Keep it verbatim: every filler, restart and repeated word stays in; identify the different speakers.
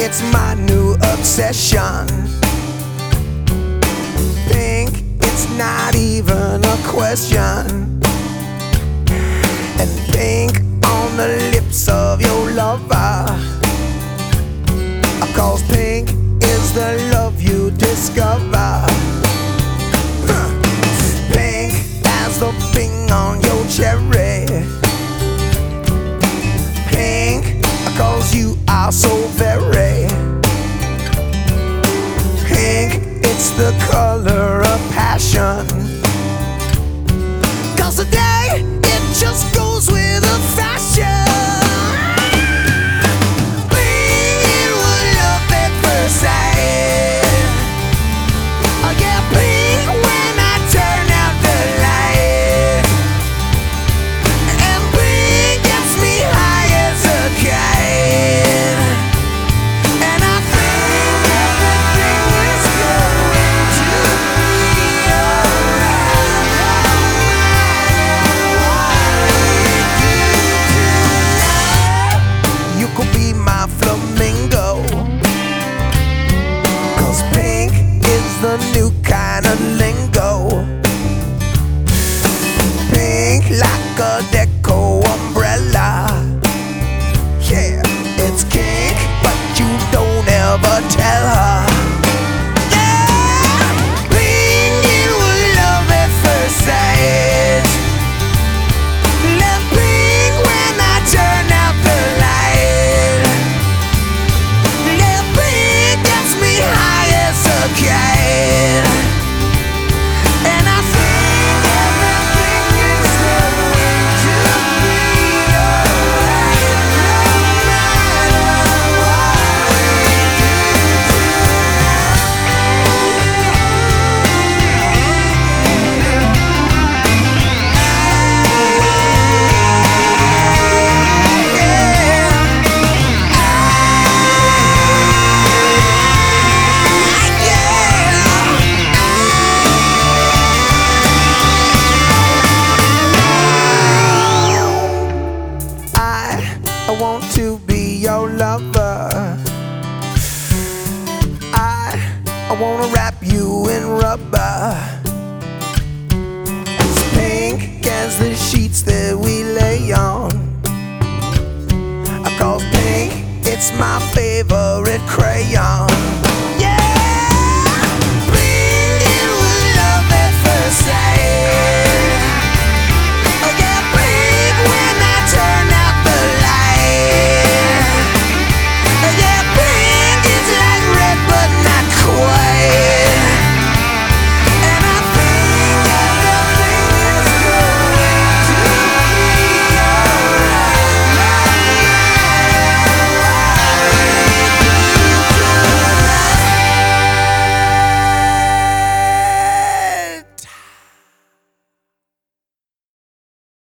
Speaker 1: it's my new obsession. Pink, it's not even a question. And pink on the lips of your lover, cause pink is the love you discover. Pink as the thing on your cherry. Pink cause you are so very. Pink, it's the color of passion. Cause today it just goes with the fashion. The new kind of lingo. Pink like a deco umbrella. Yeah, it's kink, but you don't ever tell her. Yeah, pink, it was love at first sight. Left pink when I turned out the light. Left pink gets me high as a kite. I want to be your lover. I, I wanna wrap you in rubber. As pink as the sheets that we lay on. Cause pink, it's my favorite crayon.